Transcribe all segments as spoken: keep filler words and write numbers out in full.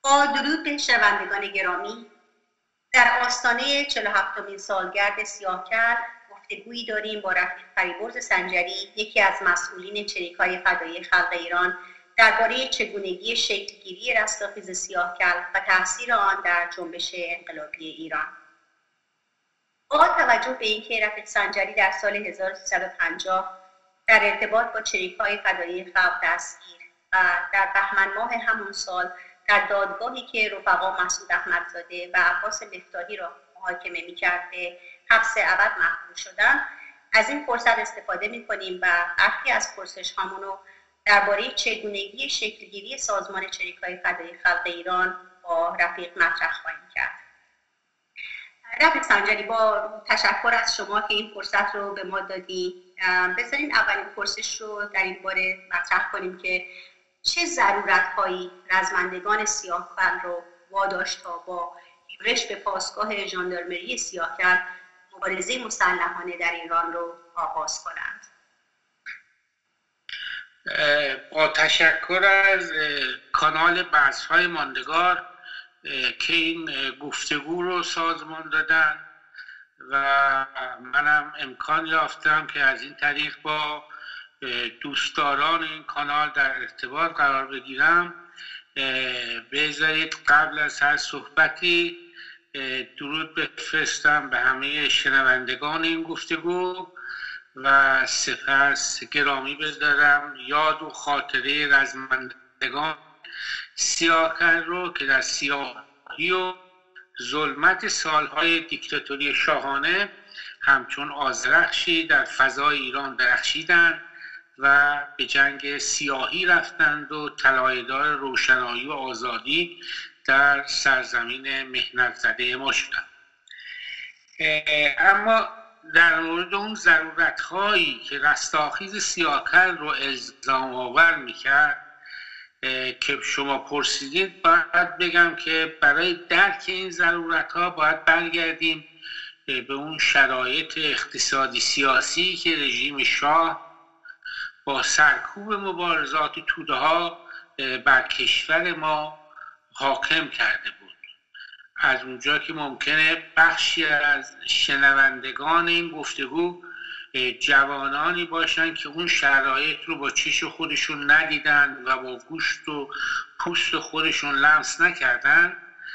با درود به شنوندگان گرامی، در آستانه چهل و هفتمین سالگرد سیاهکل گفتگویی داریم با رفیق فریبرز سنجری، یکی از مسئولین چریک‌های فدایی خلق ایران، درباره چگونگی شکلگیری رستاخیز سیاهکل و تاثیر آن در جنبش انقلابی ایران. با توجه به اینکه رفیق سنجری در سال هزار و سیصد و پنجاه در ارتباط با چریک‌های فدایی خلق دستگیر و در بهمن ماه همون سال در دادگاهی که رفقا مسعود احمدزاده و عباس مفتاحی را محاکمه می‌کرد به حبس ابد محکوم شدن، از این فرصت استفاده می‌کنیم و برخی از پرسش‌هامون رو درباره چگونگی شکلگیری سازمان چریک‌های فدایی خلق ایران با رفیق مطرح خواهیم کرد. رفیق سنجری، با تشکر از شما که این فرصت رو به ما دادی، بذارین اولین پرسش رو در این باره مطرح کنیم که چه ضرورت‌هایی رزمندگان سیاهکل رو واداشت تا با یورش به پاسگاه ژاندارمری سیاهکل مبارزه مسلحانه در ایران رو آغاز کنند؟ با تشکر از کانال بحث‌های ماندگار که این گفتگو رو سازمان دادن و منم امکان یافتم که از این طریق با دوستداران این کانال در ارتباط قرار بگیرم. بذارید قبل از هر صحبتی درود بفرستم به همه شنوندگان این گفتگو و سپس گرامی بدارم یاد و خاطره رزمندگان سیاهکل رو که در سیاهی و ظلمت سالهای دیکتاتوری شاهانه همچون آذرخشی در فضای ایران درخشیدند و به جنگ سیاهی رفتند و طلایه‌دار روشنایی و آزادی در سرزمین محنت زده ما شدند. اما در مورد اون ضرورت‌هایی که رستاخیز سیاهکل رو الزام آور می‌کرد که شما پرسیدید، باید بگم که برای درک این ضرورت‌ها باید برگردیم به اون شرایط اقتصادی سیاسی که رژیم شاه با سرکوب مبارزات توده‌ها بر کشور ما حاکم کرده بود. از اونجا که ممکنه بخشی از شنوندگان این گفتگو جوانانی باشن که اون شرایط رو با چش خودشون ندیدن و با گوشت و پوست خودشون لمس نکردن،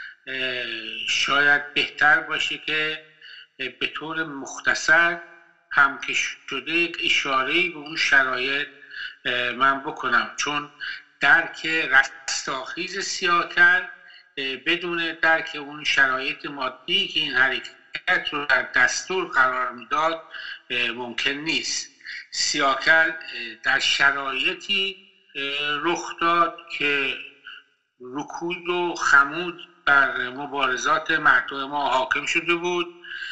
شاید بهتر باشه که به طور مختصر هم که شده یک اشاره‌ای به اون شرایط من بکنم، چون درک رستاخیز سیاهکل بدون درک اون شرایط مادی که این حرکت رو در دستور قرار میداد ممکن نیست. سیاهکل در شرایطی رخ داد که رکود و خمود بر مبارزات مردم ما حاکم شده بود.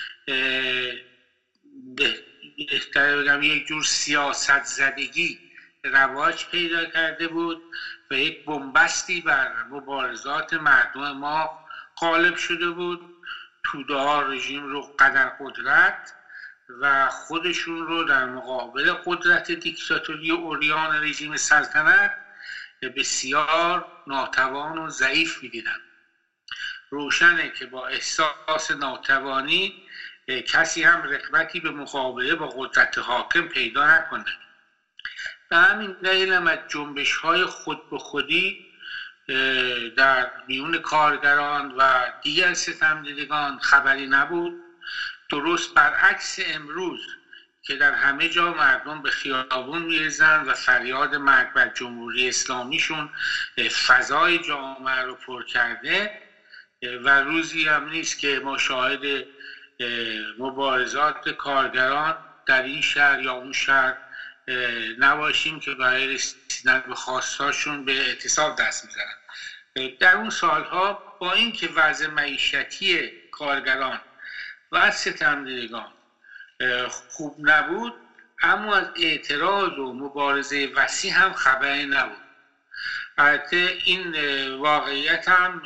بهتره بگم یک جور سیاست زدگی رواج پیدا کرده بود و یک بنبستی بر مبارزات مردم ما غالب شده بود. توده ها رژیم رو قدر قدرت و خودشون رو در مقابل قدرت دیکتاتوری عریان رژیم سلطنت بسیار ناتوان و ضعیف می‌دیدن. روشنه که با احساس ناتوانی کسی هم رغبتی به مقابله با قدرت حاکم پیدا نکنه. به همین دلیل هم از جنبش‌های خود به خودی در میون کارگران و دیگر ستمدیدگان خبری نبود. درست برعکس امروز که در همه جا مردم به خیابون می‌ریزند و فریاد مرگ بر جمهوری اسلامیشون فضای جامعه رو پر کرده و روزی هم نیست که ما شاهد مبارزات کارگران در این شهر یا اون شهر نباشیم که برای رسیدن به خواستاشون به اعتصاب دست میزنن. در اون سالها با اینکه وضع معیشتی کارگران و ستمدیدگان خوب نبود، اما از اعتراض و مبارزه وسیع هم خبری نبود. البته این واقعیت هم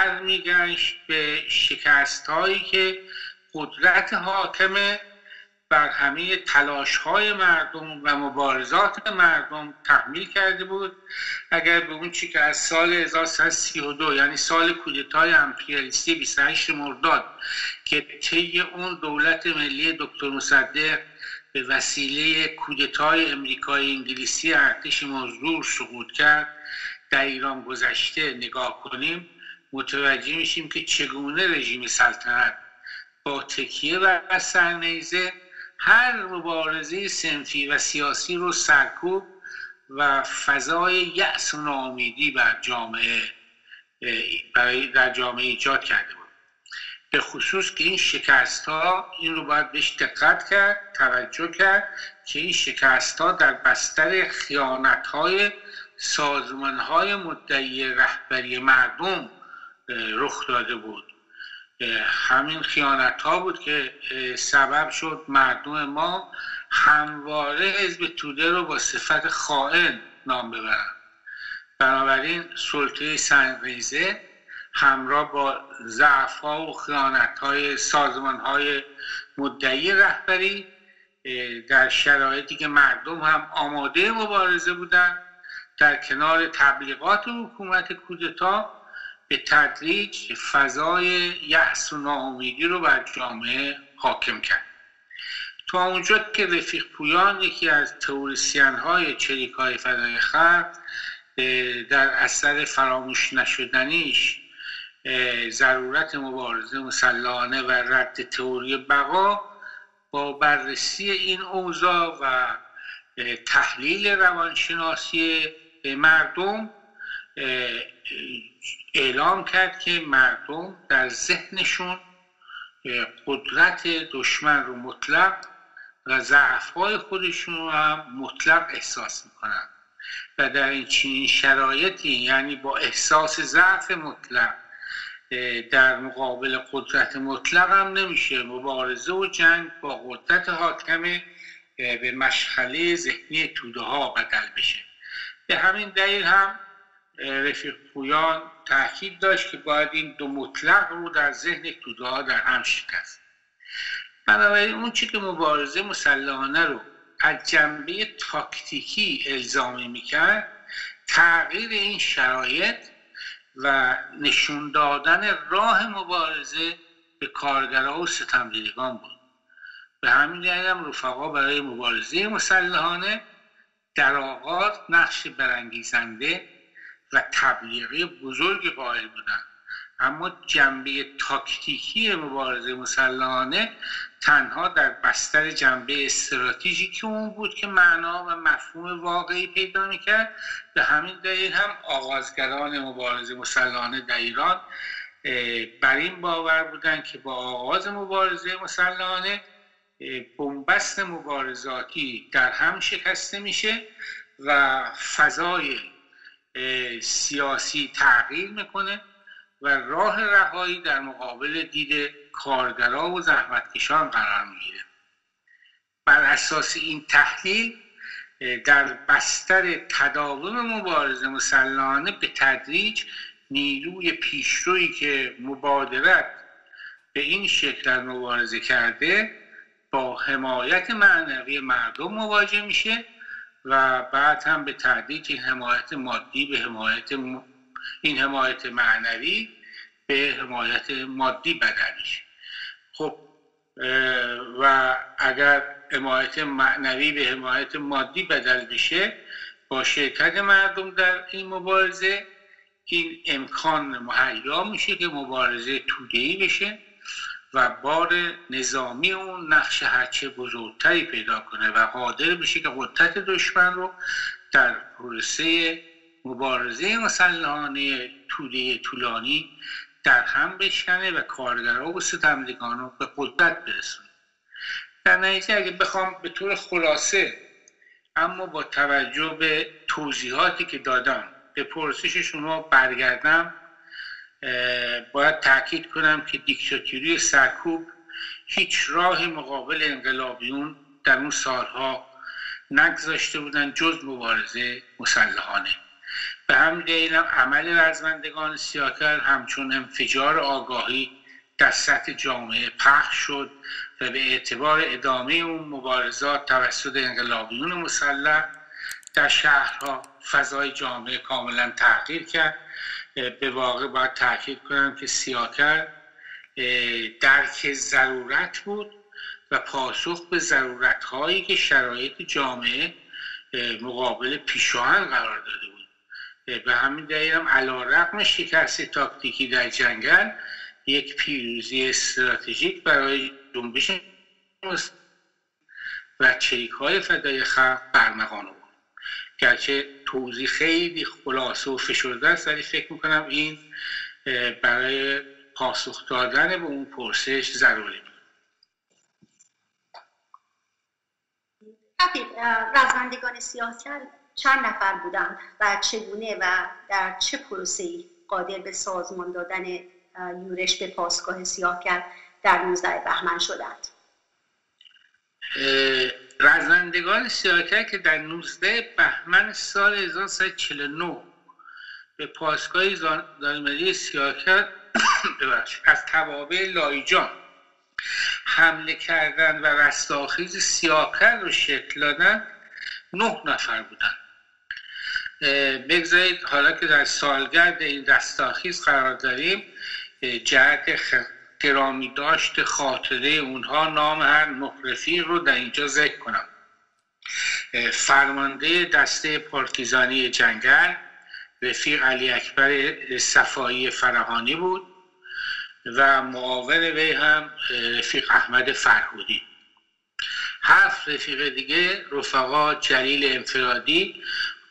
برمیگشت به شکست هایی که قدرت حاکمه بر همه تلاش‌های مردم و مبارزات مردم تحمیل کرده بود. اگر به اون چی که از سال هزار و سیصد و سی و دو یعنی سال کودتای امپریالیستی بیست و هشت مرداد که طی اون دولت ملی دکتر مصدق به وسیله کودتای امریکایی انگلیسی ارتش مزدور سقوط کرد در ایران گذشته نگاه کنیم، متوجه میشیم که چگونه رژیم سلطنت با تکیه بر سرنیزه هر مبارزه صنفی و سیاسی رو سرکوب و فضای یأس و ناامیدی بر جامعه برای در جامعه ایجاد کرده بود. به خصوص که این شکست ها، این رو باید بهش دقت کرد، توجه کرد که این شکست ها در بستر خیانت های سازمان های مدعی رهبری مردم رخ داده بود. همین خیانت ها بود که سبب شد مردم ما همواره حزب توده رو با صفت خائن نام ببرن. بنابراین سلطه سرنیزه همراه با ضعف ها و خیانت های سازمان های مدعی رهبری در شرایطی که مردم هم آماده مبارزه بودن، در کنار تبلیغات حکومت کودتا به تدریج فضای یأس و ناامیدی رو بر جامعه حاکم کرد. تا اونجا که رفیق پویان، یکی از تئوریسین های چریک‌های فدای خلق، در اثر فراموش نشدنیش ضرورت مبارزه مسلحانه و رد تئوری بقا، با بررسی این اوضاع و تحلیل روانشناسی مردم اعلام کرد که مردم در ذهنشون قدرت دشمن رو مطلق و ضعف‌های خودشون رو هم مطلق احساس میکنن و در این چنین شرایطی، یعنی با احساس ضعف مطلق در مقابل قدرت مطلق، هم نمیشه مبارزه و جنگ با قدرت حاکمه به مشغله ذهنی توده ها بدل بشه. به همین دلیل هم رفیق پویان تاکید داشت که باید این دو مطلق رو در ذهن توده ها در هم شکست. بنابراین اون چی که مبارزه مسلحانه رو از جنبه تاکتیکی الزامی میکرد، تغییر این شرایط و نشون دادن راه مبارزه به کارگرها و ستمدیدگان بود. به همین دلیل هم رفقا برای مبارزه مسلحانه در آغاز نقش برانگیزنده و تبلیغی بزرگی قائل بودند، اما جنبه تاکتیکی مبارزه مسلحانه تنها در بستر جنبه استراتژیکی اون بود که معنا و مفهوم واقعی پیدا میکرد. به همین دلیل هم آغازگران مبارزه مسلحانه در ایران بر این باور بودند که با آغاز مبارزه مسلحانه بنبست مبارزاتی در هم شکسته میشه و فضای سیاسی تغییر میکنه و راه رهایی در مقابل دید کارگرها و زحمتکشان قرار میگیره. بر اساس این تحلیل در بستر تداوم مبارزه مسلحانه به تدریج نیروی پیشرویی که مبادرت به این شکل در مبارزه کرده با حمایت معنوی مردم مواجه میشه و بعد هم به تدریج این حمایت مادی به حمایت م... این حمایت معنوی به حمایت مادی بدل میشه. خب و اگر حمایت معنوی به حمایت مادی بدل بشه، با شرکت مردم در این مبارزه این امکان مهیا میشه که مبارزه توده‌ای بشه و بار نظامی اون نقش هرچه بزرگتری پیدا کنه و قادر بشه که قدرت دشمن رو در پروسه مبارزه مسلحانه توده طولانی در هم بشکنه و کارگرها و ستمدگان رو به قدرت برسونه. در نتیجه اگه بخوام به طور خلاصه اما با توجه به توضیحاتی که دادم به پرسش شما برگردم، باید تأکید کنم که دیکتاتوری سرکوب هیچ راه مقابل انقلابیون در اون سالها نگذاشته بودن جز مبارزه مسلحانه. به همین دلیل هم عمل رزمندگان سیاه‌کل همچون انفجار آگاهی در سطح جامعه پخش شد و به اعتبار ادامه اون مبارزات توسط انقلابیون مسلح در شهرها فضای جامعه کاملا تغییر کرد. به واقع باید تاکید کنم که سیاکر درک ضرورت بود و پاسخ به ضرورت‌هایی که شرایط جامعه مقابل پیشاهنگ قرار داده بود. به همین دلیل هم علی‌رغم شکست تاکتیکی در جنگل، یک پیروزی استراتژیک برای جنبش و چریک‌های فدای خلق برمغان بود. گرچه توضیح خیلی خلاصه و فشرده است، ولی فکر میکنم این برای پاسخ دادن به اون پرسش ضروری بود. رزمندگان سیاکر چند نفر بودند و چگونه و در چه پروسه‌ای قادر به سازمان دادن یورش به پاسگاه سیاکر در نوزده بهمن شدند؟ رزمندگان سیاکر که در نوزده بهمن سال هزار و سیصد و چهل و نه به پاسگاه ژاندارمری سیاکر از توابع لاهیجان حمله کردن و رستاخیز سیاکر رو شکل دادن، نه نفر بودن. بگذارید حالا که در سالگرد این رستاخیز قرار داریم، جهت گرامی داشت خاطره اونها نام هر نه رفیق رو در اینجا ذکر کنم. فرمانده دسته پارتیزانی جنگل رفیق علی اکبر صفایی فرهانی بود و معاون وی هم رفیق احمد فرهودی. هفت رفیق دیگه رفقا جلیل انفرادی،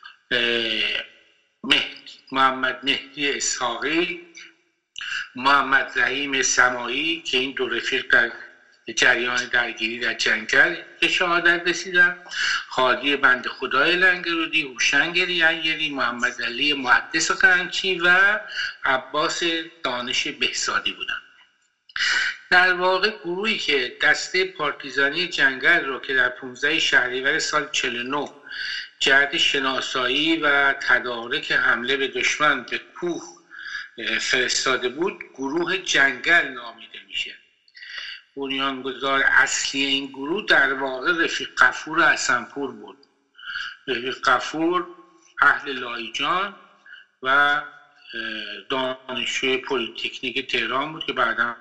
محمد مهدی اسحاقی، محمد رحیم سمایی که این دو رفیق در جریان درگیری در جنگل به شهادت رسیدن، خادی بند خدای لنگرودی، هوشنگ ینگری، محمد علی محدث قرنچی و عباس دانش بهزادی بودند. در واقع گروهی که دسته پارتیزانی جنگل رو که در پانزده شهریور سال چهل و نه جهت شناسایی و تدارک حمله به دشمن به کوه فرستاده بود، گروه جنگل نامیده میشه. بنیانگذار اصلی این گروه در واقع رفیق غفور حسنپور بود. رفیق غفور اهل لاهیجان و دانشجوی پلیتکنیک تهران بود که بعدا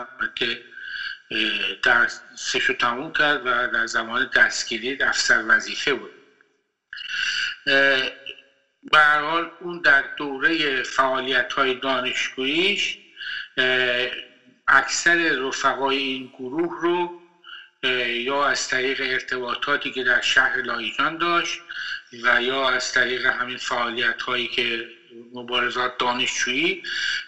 درسش رو تموم کرد و در زمان دستگیری افسر وظیفه بود. به هر حال اون در دوره فعالیت‌های دانشجوییش اکثر رفقای این گروه رو یا از طریق ارتباطاتی که در شهر لاهیجان داشت و یا از طریق همین فعالیت‌هایی که مبارزات دانشجویی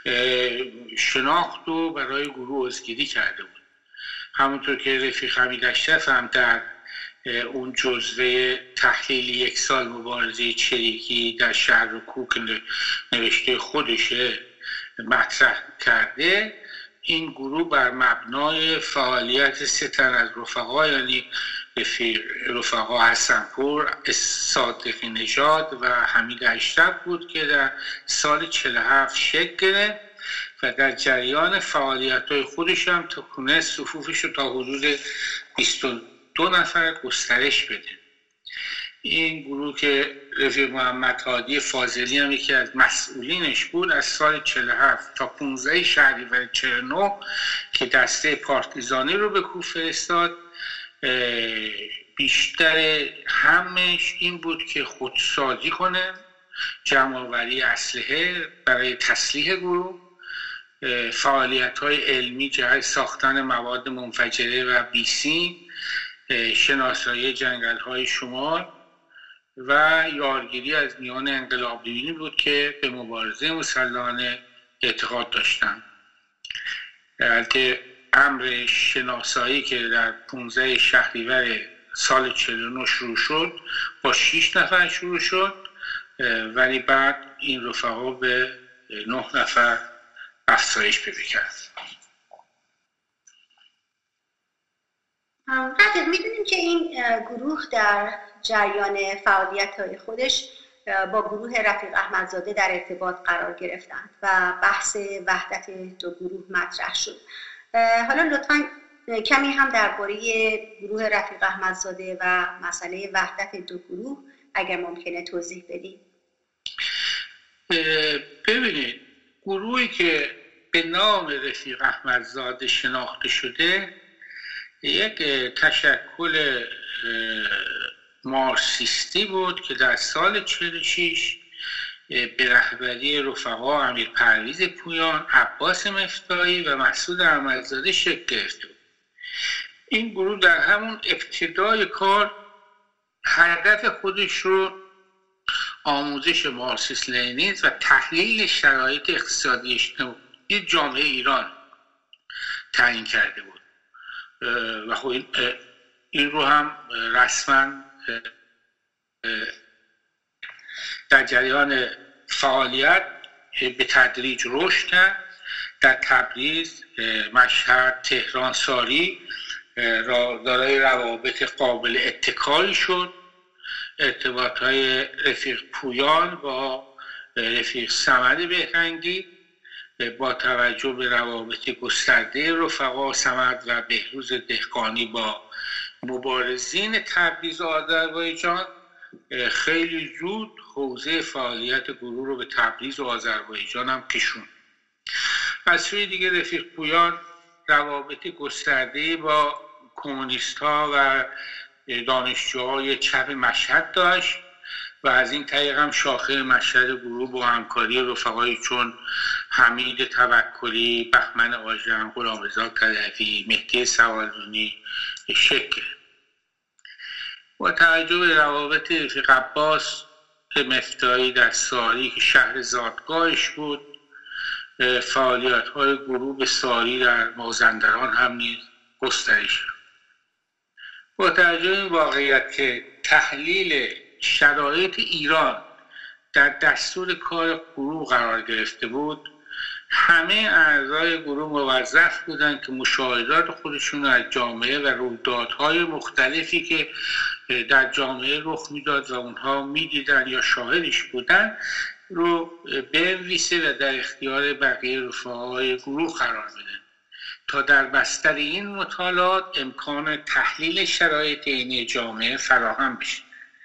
شناخت و برای گروه عضوگیری کرده بود. همونطور که رفیق حمید اشرف هم در اون جزوه تحلیل یک سال مبارزه چریکی در شهر کوک نوشته خودش مطرح کرده، این گروه بر مبنای فعالیت سه تن از رفقا، یعنی رفقا حسنپور، صادقی نژاد و حمید اشرف بود که در سال چهل و هفت شکل گرفت و در جریان فعالیت‌های خودش هم تونست صفوفش رو تا حدود بیست و دو نفر گسترش بده. این گروه که رفیق محمد هادی فاضلی هم یکی از مسئولینش بود، از سال چهل و هفت تا پانزده شهریور چهل و نه که دسته پارتیزانی رو به کوه فرستاد، بیشتر همش این بود که خودسازی کنه، جمع‌آوری اسلحه برای تسلیح گروه، فعالیت‌های علمی جهت ساختن مواد منفجره و بیسیم، شناسایی جنگل‌های شمال و یارگیری از میان انقلابیونی بود که به مبارزه مسلحانه اعتقاد داشتند. البته امر شناسایی که در پانزده شهریور سال چهل و نه شروع شد با شش نفر شروع شد، ولی بعد این رفقا به نه نفر افزایش پیدا کرد. قدر میدونیم که این گروه در جریان فعالیت‌های خودش با گروه رفیق احمدزاده در ارتباط قرار گرفتند و بحث وحدت دو گروه مطرح شد. حالا لطفاً کمی هم درباره گروه رفیق احمدزاده و مسئله وحدت دو گروه اگر ممکنه توضیح بدید. ببینید، گروهی که به نام رفیق احمدزاده شناخته شده یک تشکل مارکسیستی بود که در سال چهل و شش به رهبری رفقا امیر پرویز پویان، عباس مفتاحی و مسعود احمدزاده شکل گرفته بود. این گروه در همون ابتدای کار هدف خودش رو آموزش مارکسیسم لنینیسم و تحلیل شرایط اقتصادی اجتماعی جامعه ایران تعیین کرده بود و خب این, این رو هم رسما در جریان فعالیت به تدریج رشد کرد. در تبریز، مشهد، تهران، ساری دارای روابط قابل اتکایی شد. ارتباط‌های رفیق پویان با رفیق صمد بهرنگی با توجه به روابط گسترده رفقا صمد و بهروز دهقانی با مبارزین تبریز و آذربایجان خیلی زود حوزه فعالیت گروه رو به تبریز و آذربایجان هم کشوند. از سوی دیگه رفیق پویان روابط گسترده با کمونیست ها و دانشجوهای چپ مشهد داشت و از این طریق هم شاخه مشهد گروه با همکاری رفقایی چون حمید توکلی، بهمن آژن، غلامرضا کدوی، مهدی سوالزونی شکل. با توجه به روابط رفیق عباس مفتاحی در ساری که شهر زادگاهش بود، فعالیت های گروه به ساری در مازندران هم نیز گسترش. با توجه به این واقعیت که تحلیل شرایط ایران در دستور کار گروه قرار گرفته بود، همه اعضای گروه موظف بودند که مشاهدات خودشون از جامعه و رویدادهای مختلفی که در جامعه رخ میداد و اونها میدیدن یا شاهدش بودن رو بنویسه و در اختیار بقیه رفقای گروه قرار بده تا در بستر این مطالعات امکان تحلیل شرایط عینی جامعه فراهم بشه.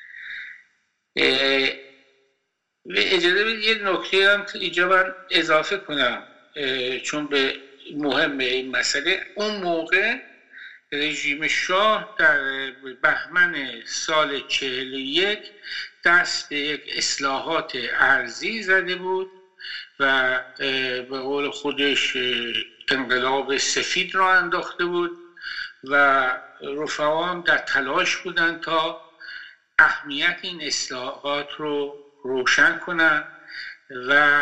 و اجازه بدید یه نکته هم اینجا من اضافه کنم چون به مهمه این مسئله. اون موقع رژیم شاه در بهمن سال چهل و یک دست به یک اصلاحات ارضی زده بود و به قول خودش انقلاب سفید را انداخته بود و رفقا هم در تلاش بودن تا اهمیت این اصلاحات رو روشن کنن و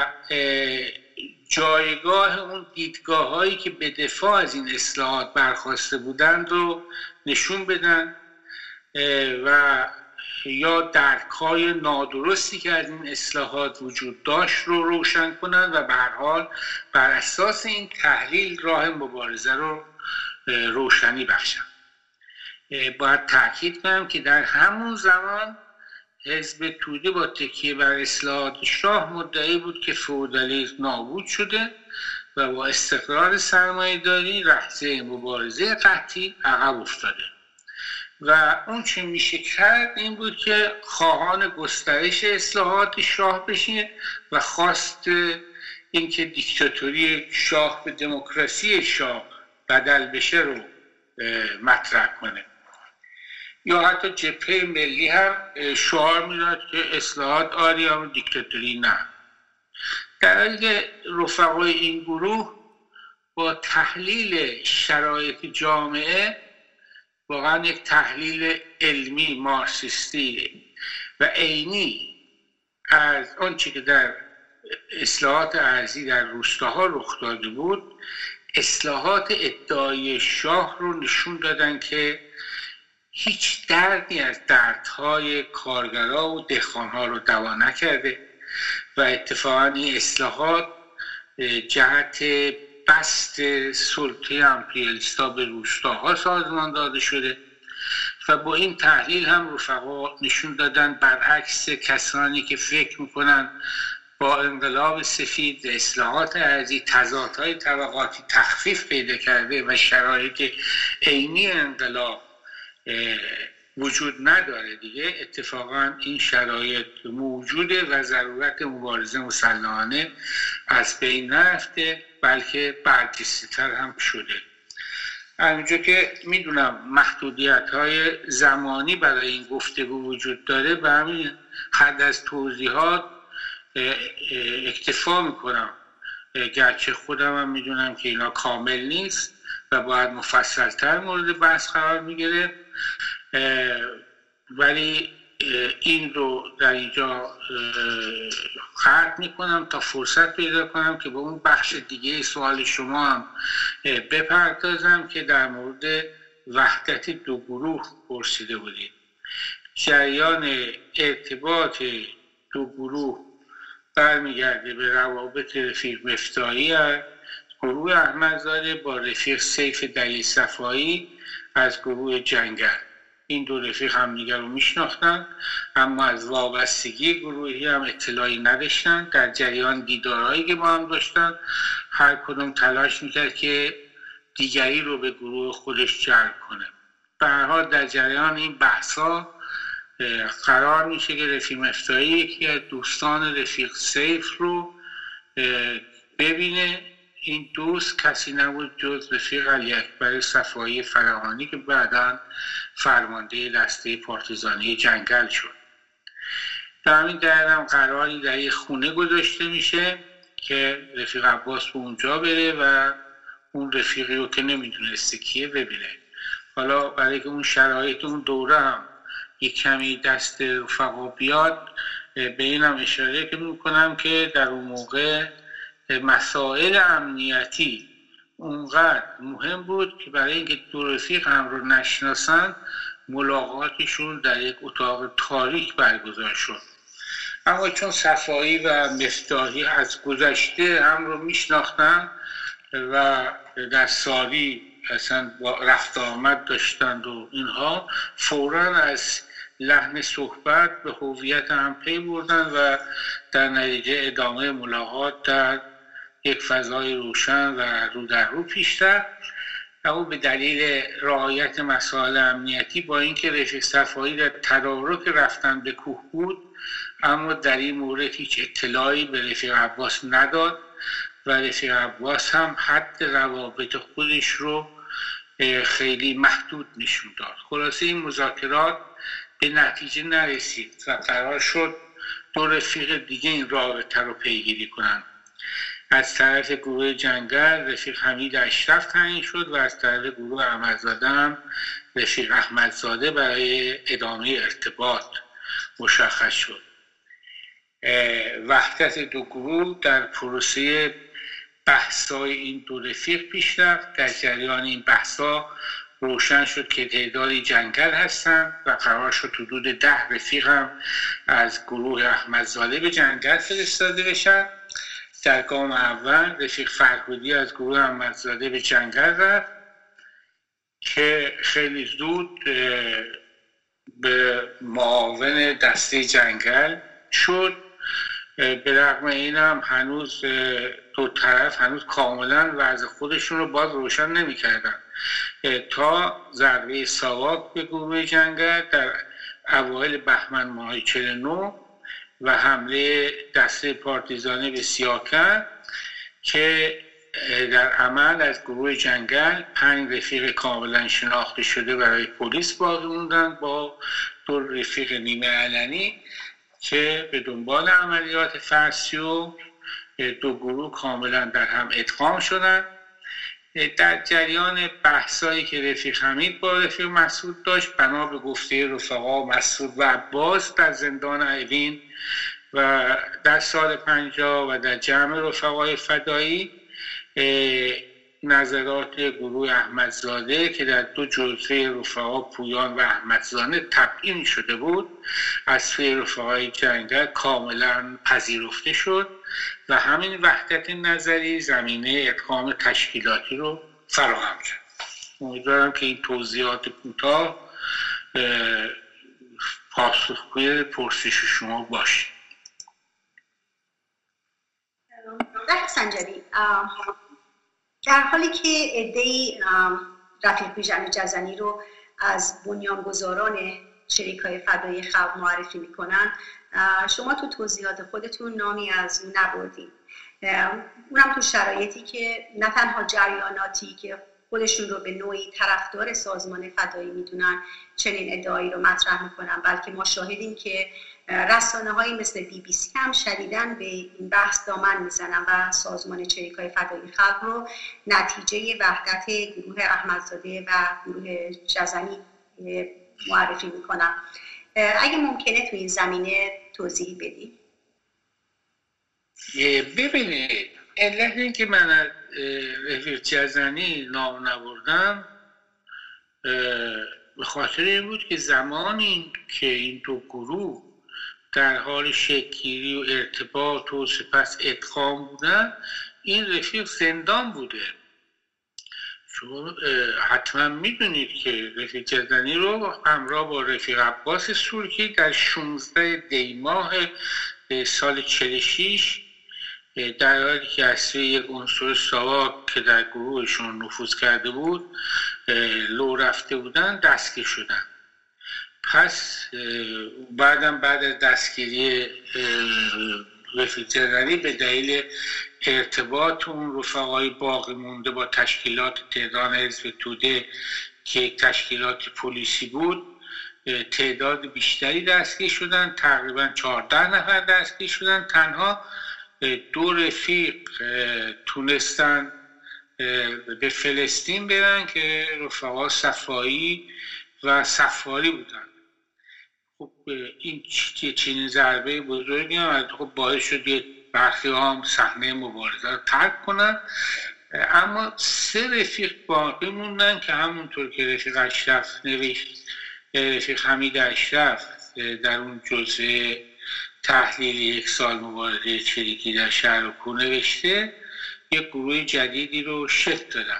جایگاه اون دیدگاه هایی که به دفاع از این اصلاحات برخواسته بودند رو نشون بدن و یا درک‌های نادرستی که از این اصلاحات وجود داشت رو روشن کنن و به هر حال بر اساس این تحلیل راه مبارزه رو روشنی بخشن. باید تأکید کنم که در همون زمان حزب توده با تکیه بر اصلاحات شاه مدعی بود که فئودالیسم نابود شده و با استقرار سرمایه‌داری لحظه مبارزه قحطی عقب افتاده و اون چه میشه کرد این بود که خواهان گسترش اصلاحات شاه بشه و خواست اینکه دیکتاتوری شاه به دموکراسی شاه بدل بشه رو مطرح کنه. یا حتی جبهه ملی هم شعار میداد که اصلاحات آری اما دیکتاتوری نه. در حالی که رفقای این گروه با تحلیل شرایط جامعه واقعا یک تحلیل علمی مارکسیستی و عینی از آنچه که در اصلاحات ارضی در روستاها رخ داده بود، اصلاحات ادعای شاه رو نشون دادن که هیچ دردی از دردهای کارگرها و دهقانها رو دوا نکرده و اتفاقا این اصلاحات جهت بست سلطه امپریالیستا به روستاها سازمان داده شده و با این تحلیل هم رفقا نشون دادن برعکس کسانی که فکر میکنن با انقلاب سفید، اصلاحات ارضی، تضادهای طبقاتی تخفیف پیدا کرده و شرایط عینی انقلاب وجود نداره دیگه. اتفاقا این شرایط موجوده و ضرورت مبارزه مسلحانه از بین نرفته، بلکه برجسته‌تر هم شده. همینجور که میدونم محدودیت های زمانی برای این گفتگو وجود داره، به همین حد از توضیحات اکتفا میکنم، گرچه خودم هم میدونم که اینا کامل نیست و باید مفصلتر مورد بحث قرار میگیره، ولی این رو در اینجا خرد میکنم تا فرصت پیدا کنم که به اون بخش دیگه سوال شما هم بپردازم که در مورد وحدت دو گروه پرسیده بودید. جریان ارتباط دو گروه برمیگرده به روابط رفیق مفتاحی است، گروه احمدزاده با رفیق سیف دلیل صفایی از گروه جنگل. این دو رفیق هم دیگر رو میشناختن، اما از وابستگی گروهی هم اطلاعی نداشتن. در جریان دیدارهایی که با هم داشتن، هر کدوم تلاش میکرد که دیگری رو به گروه خودش جلب کنه. به هر حال در جریان این بحثا قرار میشه که رفیق مفتاحی یکی از دوستان رفیق سیف رو ببینه. این دوست کسی نبود جز رفیق علی اکبر صفایی فراهانی که بعداً فرمانده دسته پارتیزانی جنگل شد. در همین دردم قراری در یک خونه گذاشته میشه که رفیق عباس به اونجا بره و اون رفیقی رو که نمیدونسته کیه ببینه. حالا برای که اون شرایط اون دوره هم یک کمی دست رفقا بیاد، به اینم اشاره که میکنم که در اون موقع مسائل امنیتی اونقدر مهم بود که برای اینکه دو رفیق هم رو نشناسن ملاقاتشون در یک اتاق تاریک برگزار شد. اما چون صفایی و مفتاحی از گذشته هم رو میشناختن و در ساری اصلا رفت آمد داشتند و اینها، فوراً از لحن صحبت به هویت هم پی بردن و در نتیجه ادامه ملاقات در یک فضای روشن و رو در رو پیش رفت. اما به دلیل رعایت مسائل امنیتی، با اینکه رفیق صفایی در تدارک رفتن به کوه بود، اما در این مورد هیچ اطلاعی به رفیق عباس نداد و رفیق عباس هم حد روابط خودش رو خیلی محدود نشون داد. خلاصه این مذاکرات به نتیجه نرسید و قرار شد دو رفیق دیگه این رابطه رو پیگیری کنن. از طرف گروه جنگل رفیق حمید اشرف تعیین شد و از طرف گروه احمدزاده هم رفیق احمدزاده برای ادامه ارتباط مشخص شد. وحدت دو گروه در پروسه بحث‌های این دو رفیق پیش رفت. در جریان این بحث‌ها روشن شد که تعدادی جنگل هستند و قرار شد حدود ده رفیق هم از گروه احمدزاده به جنگل فرستاده بشن. در گام اول رفیق فرهودی از گروه احمدزاده به جنگل رفت که خیلی زود به معاون دسته جنگل شد. به رغم این هم هنوز دو طرف هنوز کاملا وضع خودشون رو باز روشن نمی کردن تا ضربه ساواک به گروه جنگل در اوایل بهمن ماه چهل و نه و حمله دسته پارتیزانی به سیاکن که در عمل از گروه جنگل پنج رفیق کاملا شناخته شده برای پلیس باقی موندن با دو رفیق نیمه علنی که به دنبال عملیات فرسی و دو گروه کاملا در هم ادغام شدن. در جریان بحثایی که رفیق حمید با رفیق مسعود داشت، بنا به گفته رفقا مسعود و عباس در زندان اوین و در سال پنجاه و در جمع رفقای فدایی، نظرات گروه احمدزاده که در دو جزوه رفقا پویان و احمدزاده تبیین شده بود از سوی رفقای جنگل کاملا پذیرفته شد و همین وحدت نظری زمینه ادغام تشکیلاتی رو فراهم کرد. امیدوارم که این توضیحات کوتاه پاسخگوی پرسش شما باشه. رفیق سنجری، در حالی که عده‌ای رفیق بیژن جزنی رو از بنیانگذاران شریک‌های فدایی خلق معرفی میکنن، شما تو توضیحات خودتون نامی از اون نبردین، اونم تو شرایطی که نه تنها جریاناتی که خودشون رو به نوعی طرفدار سازمان فدایی میدونن چنین ادعایی رو مطرح میکنن، بلکه ما شاهدیم که رسانه‌هایی مثل بی بی سی هم شدیداً به این بحث دامن میزنن و سازمان چریک‌های فدایی خلق رو نتیجه وحدت گروه احمدزاده و گروه جزنی معرفی میکنن. اگه ممکنه تو این زمینه توضیح بدید. ببینید، علت این که من از رفیق جزنی نام نبردم به خاطر این بود که زمانی که این دو گروه در حال شکل‌گیری و ارتباط و سپس ادغام بودن، این رفیق زندان بوده. شما حتما میدونید که رفیق جزنی رو همراه با رفیق عباس سورکی در شانزده دی ماه سال چهل و شش در حالی که از یک عنصر ساواک که در گروهشون نفوذ کرده بود لو رفته بودن دستگیر شدن. پس بعدم بعد از دستگیری رفیق جزنی به دلیل ارتباط اون رفقای باقی مونده با تشکیلات تهران حزب توده که یک تشکیلات پلیسی بود، تعداد بیشتری دستگیر شدن، تقریبا چهارده نفر دستگیر شدن. تنها دو رفیق تونستن به فلسطین برن که رفقا صفایی و صفاری بودن. خب این چنین ضربه بزرگی هم خب باعث شد یه برخی هم صحنه مبارزه رو ترک کنن، اما سه رفیق باقی موندن که همونطور که رفیق اشرف نوشت، رفیق حمید اشرف در اون جزء تحلیل یک سال مبارزه چریکی در شهر کو نوشته، یک گروه جدیدی رو شکل دادن.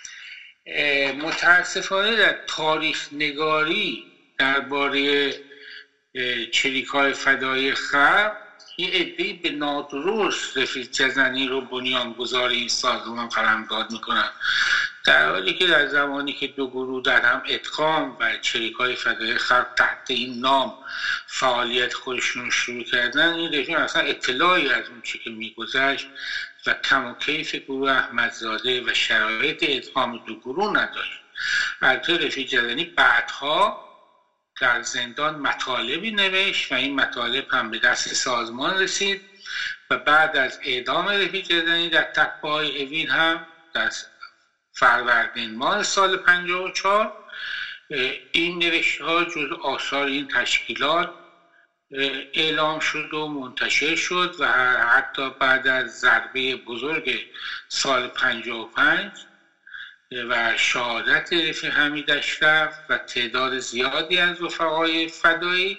متاسفانه در تاریخ نگاری درباره چریک‌های فدایی خلق این عده‌ای به نادرست رفیق جزنی رو بنیانگذار این سازمان قلمداد میکنن، در حالی که در زمانی که دو گروه در هم ادغام و چریک‌های فدایی خلق تحت این نام فعالیت خودشون شروع کردن، این رژیم اصلا اطلاعی از اون چی که میگذشت و کم و کیف گروه احمدزاده و شرایط ادغام دو گروه نداشت. البته رفیق جزنی بعدها در زندان مطالبی نوشت و این مطالب هم به دست سازمان رسید و بعد از اعدام رفیق جزنی در تپه‌های اوین هم در فروردین ماه سال پنجاه و چهار این نوشته‌ها جز آثار این تشکیلات اعلام شد و منتشر شد و حتی بعد از ضربه بزرگ سال پنجاه و پنج و شهادت رفیق حمید اشرف و تعداد زیادی از رفقای فدایی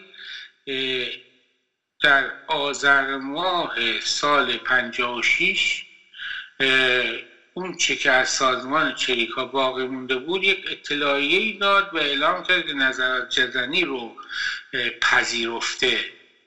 در آذر ماه سال پنجاه و شش اون چه که از سازمان چریک‌ها باقی مونده بود یک اطلاعیه‌ای داد و اعلام کرد که نظرات جزنی رو پذیرفته.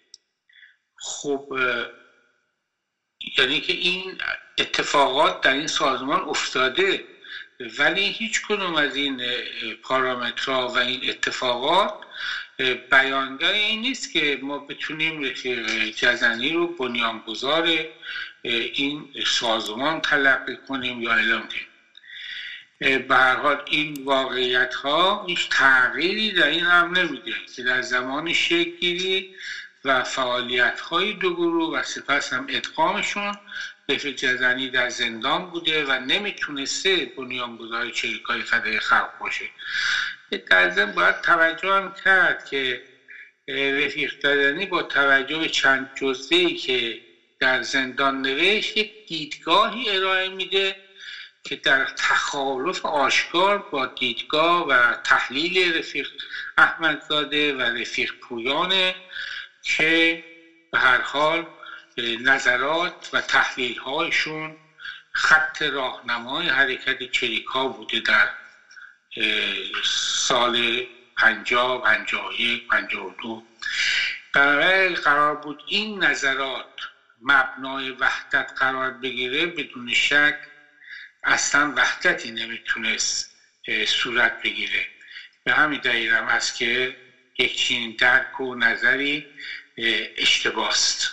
خب یعنی که این اتفاقات در این سازمان افتاده، ولی هیچ کدوم از این پارامترها و این اتفاقات بیانگر این نیست که ما بتونیم رفیق جزنی رو بنیانگذار این سازمان تلقی کنیم یا اعلام کنیم. به هر حال این واقعیت ها هیچ تغییری در این هم نمیده که در زمان شکل‌گیری و فعالیت های دو گروه و سپس هم ادغامشون رفیق جزنی در زندان بوده و نمیتونسته بنیانگذار چریک‌های فدایی خلق باشه. در ضمن باید توجه هم کرد که رفیق جزنی با توجه به چند جزئه‌ای که در زندان نوشت یک دیدگاهی ارائه میده که در تخالف آشکار با دیدگاه و تحلیل رفیق احمدزاده و رفیق پویانه که به هر حال نظرات و تحلیل هایشون خط راهنمای حرکت چریک‌ها بوده در سال پنجاه، پنجاه و یک، پنجاه و دو. برای قرار بود این نظرات مبنای وحدت قرار بگیره، بدون شک اصلا وحدتی نمیتونست صورت بگیره. به همین دلیل هم هست که یک چنین درک و نظری اشتباست.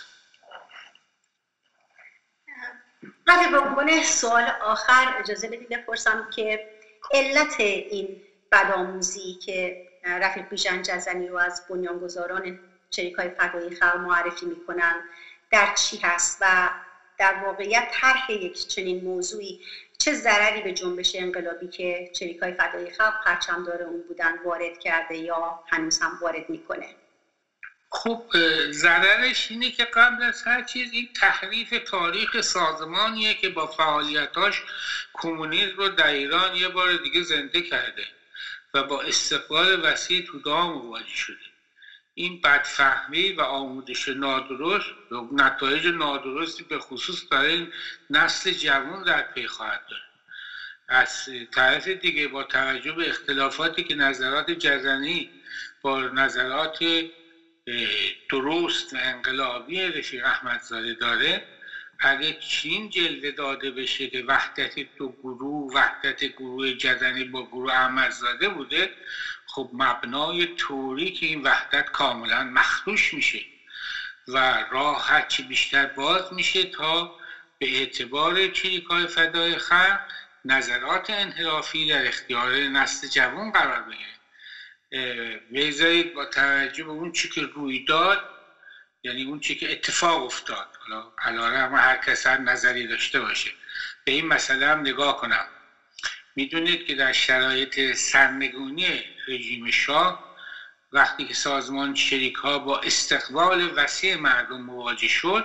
قبل به عنوان سوال آخر اجازه بدید بپرسم که علت این بدآموزی که رفیق بیژن جزنی رو از بنیانگذاران چریک‌های فدایی خلق معرفی میکنن در چی هست و در واقعیت طرح یک چنین موضوعی چه ضرری به جنبش انقلابی که چریک‌های فدایی خلق پرچمدار اون بودن وارد کرده یا هنوز هم وارد میکنه؟ خب ضررش اینه که قبل از هر چیز این تحریف تاریخ سازمانیه که با فعالیتاش کمونیسم رو در ایران یه بار دیگه زنده کرده و با استقلال وسیع تو دام مواجه شده. این بدفهمی و آموزش نادرست و نتایج نادرستی به خصوص برای نسل جوان در پی خواهد داشت. از طرف دیگه با توجه به اختلافاتی که نظرات جزنی با نظرات درست و انقلابی رفیق احمدزاده داره، اگه چین جلوه داده بشه که وحدت دو گروه، وحدت گروه جزنی با گروه احمدزاده بوده، خب مبنای تئوریک این وحدت کاملا مخدوش میشه و راه هرچی بیشتر باز میشه تا به اعتبار چریک‌های فدایی خلق نظرات انحرافی در اختیار نسل جوان قرار بگیره. بذارید با توجه به اون چی که روی داد، یعنی اون چی که اتفاق افتاد، حالا علیرغم هر کس هر نظری داشته باشه، به این مسئله هم نگاه کنم. میدونید که در شرایط سرنگونی رژیم شاه، وقتی که سازمان چریک‌ها با استقبال وسیع مردم مواجه شد،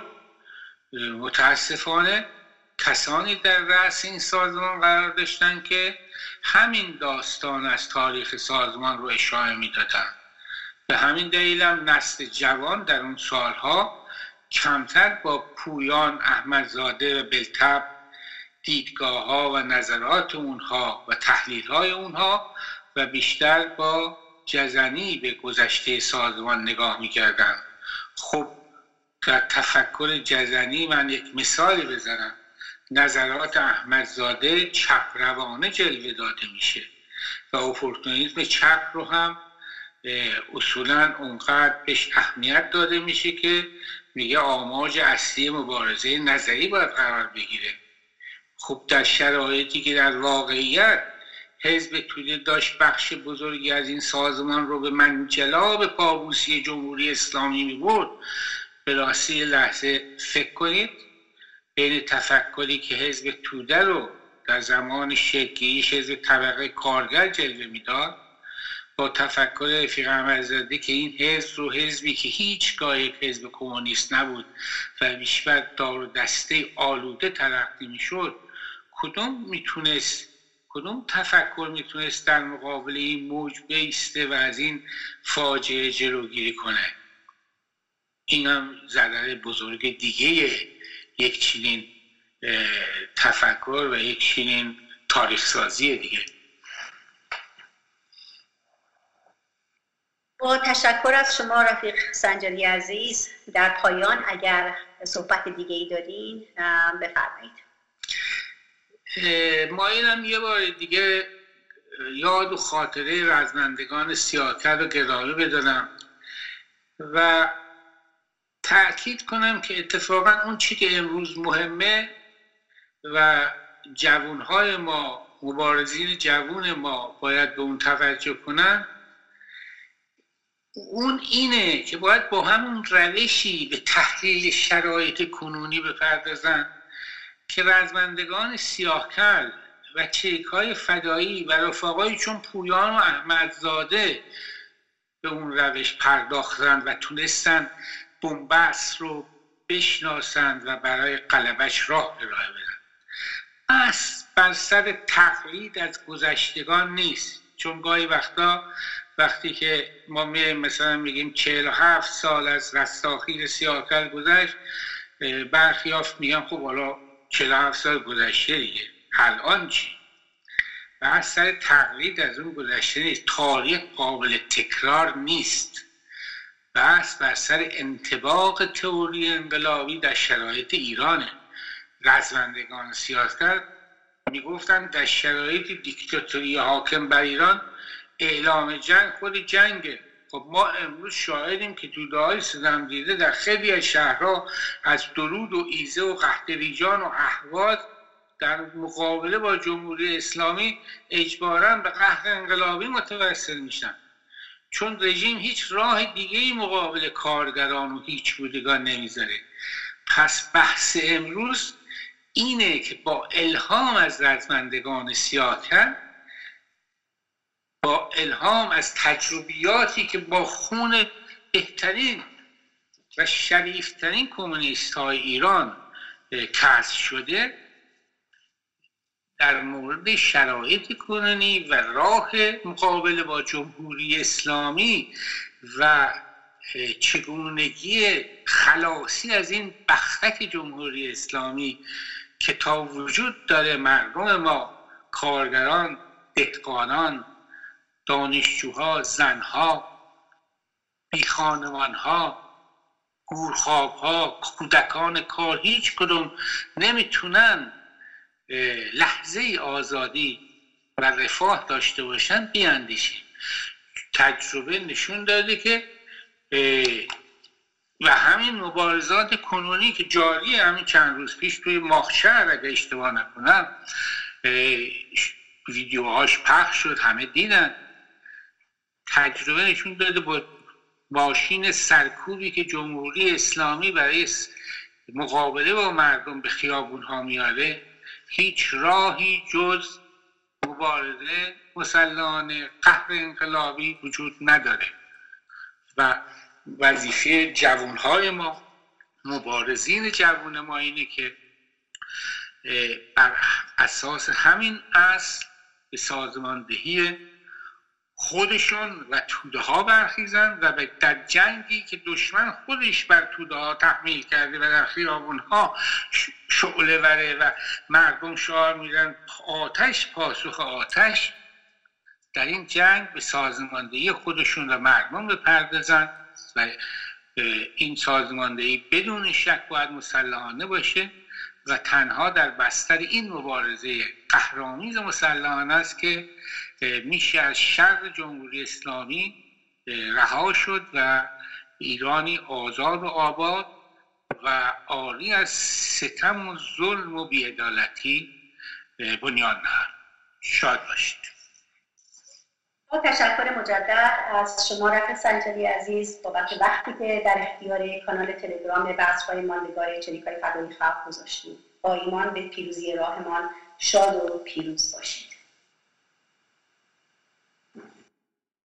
متاسفانه کسانی در رأس این سازمان قرار داشتن که همین داستان از تاریخ سازمان رو اشاعه میدادن. به همین دلیل هم نسل جوان در اون سالها کمتر با پویان، احمدزاده و بلتب دیدگاه ها و نظرات اونها و تحلیل های اونها و بیشتر با جزنی به گذشته سازمان نگاه میکردن. خب در تفکر جزنی من یک مثالی بزنم. نظرات احمدزاده چپ روانه جلوه داده میشه و اپورتونیسم چپ رو هم اصولا اونقدر بهش اهمیت داده میشه که میگه آماج اصلی مبارزه نظری باید قرار بگیره. خب در شرایطی که در واقعیت حزب توده داشت بخش بزرگی از این سازمان رو به منجلاب پابوسی جمهوری اسلامی میبرد، به راستی لحظه فکر کنید بین تفکری که حزب توده رو در زمان شکل‌گیریش حزب طبقه کارگر جلوه میداد با تفکر رفیق احمدزاده که این حزب رو حزبی که هیچگاه یک حزب کمونیست نبود و بیشتر دار و دسته آلوده تلقی میشد، کدوم میتونست کدوم تفکر میتونست در مقابل این موج بایسته و از این فاجعه جلوگیری کنه؟ این هم ضرر بزرگ دیگه یک چنین تفکر و یک چنین تاریخ سازی دیگه. با تشکر از شما رفیق سنجری عزیز، در پایان اگر صحبت دیگه ای دارین بفرمایید. مایلم یه بار دیگه یاد و خاطره رزمندگان سیاکر رو گرامی بدارم و تأکید کنم که اتفاقا اون چی که امروز مهمه و جوانهای ما، مبارزین جوان ما باید به اون توجه کنن، اون اینه که باید با همون روشی به تحلیل شرایط کنونی بپردازن که رزمندگان سیاهکل و چریک‌های فدایی و رفقایی چون پویان و احمدزاده به اون روش پرداختن و تونستن بنبست رو بشناسند و برای غلبش راه ارائه بدن. اصل بر سر تقلید از گذشتگان نیست، چون گاهی وقتا وقتی که ما میریم مثلا میگیم چهل و هفت سال از رستاخیز سیاهکل گذشت، برخیافت میگن خب حالا چهل و هفت سال گذشته دیگه، الان چی؟ بحث سر تقلید از اون گذشته نیست، تاریخ قابل تکرار نیست. بحث بر سر انطباق تئوری انقلابی در شرایط ایرانه. رزمندگان سیاستگر میگفتن در شرایط دیکتاتوری حاکم بر ایران اعلام جنگ خود جنگه. خب ما امروز شاهدیم که توده‌های ستم دیده در خیلی از شهرها از درود و ایزه و قحطریجان و اهواز در مقابله با جمهوری اسلامی اجباراً به قهر انقلابی متوسل میشن، چون رژیم هیچ راه دیگه‌ای مقابل کارگران و هیچ بودگان نمیذاره. پس بحث امروز اینه که با الهام از رزمندگان سیاکر، با الهام از تجربیاتی که با خون بهترین و شریفترین کمونیست های ایران کسب شده، در مورد شرایط کنونی و راه مقابله با جمهوری اسلامی و چگونگی خلاصی از این بختک جمهوری اسلامی که تا وجود داره مردم ما، کارگران، دهقانان، دانشجوها، زنها، بیخانمانها، گورخوابها، کودکان کار، هیچ کدوم نمیتونن لحظه آزادی و رفاه داشته باشن بیاندیشیم. تجربه نشون داده که و همین مبارزات کنونی که جاری همین چند روز پیش توی ماهشهر اگه اشتباه نکنم ویدیوهاش پخش شد، همه دیدن، تجربه نشون داده با ماشین سرکوبی که جمهوری اسلامی برای مقابله با مردم به خیابون‌ها میاره هیچ راهی جز مبارزه مسلحانه، قهر انقلابی وجود نداره و وظیفه جوانهای ما، مبارزین جوان ما اینه که بر اساس همین اصل به سازماندهی خودشون و توده ها برخیزن و در جنگی که دشمن خودش بر توده ها تحمیل کرده و در خیابون ها شعله وره و مردم شعار میدن آتش پاسخ آتش، در این جنگ به سازماندهی خودشون و مردم بپردازن و این سازماندهی بدون شک باید مسلحانه باشه و تنها در بستر این مبارزه قهرآمیز مسلحانه است که میشه از شر جمهوری اسلامی رها شد و ایرانی آزاد و آباد و عاری از ستم و ظلم و بی‌عدالتی بنیان نهاد. شاد باشید. با تشکر مجدد از شما رفیق سنجری عزیز بابت وقتی که در اختیار کانال تلگرام بذرهای ماندگار چریک‌های فدایی خلق گذاشتید. با ایمان به پیروزی راهمان شاد و پیروز باشید.